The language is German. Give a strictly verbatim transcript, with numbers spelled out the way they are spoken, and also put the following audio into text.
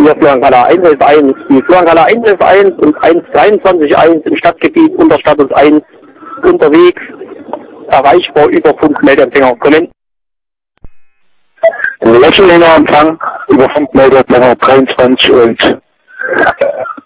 hier Fluankala eins elf eins. Die Fluankala eins elf eins und eins dreiundzwanzig eins im Stadtgebiet unter Status eins unterwegs. Erreichbar über Funkmeldeempfänger. Kommen. Lächelnder Empfang über Funkmeldeempfänger dreiundzwanzig und